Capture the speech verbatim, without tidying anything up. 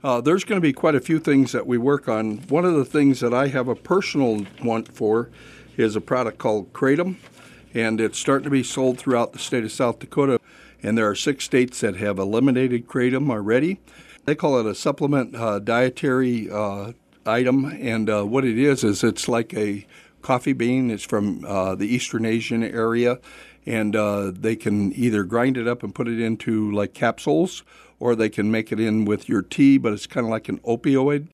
Uh, there's going to be quite a few things that we work on. One of the things that I have a personal want for is a product called Kratom, and it's starting to be sold throughout the state of South Dakota. And there are six states that have eliminated Kratom already. They call it a supplement uh, dietary uh, item, and uh, what it is is it's like a coffee bean. It's from uh, the Eastern Asian area, and uh, they can either grind it up and put it into like capsules, or they can make it in with your tea, but it's kind of like an opioid.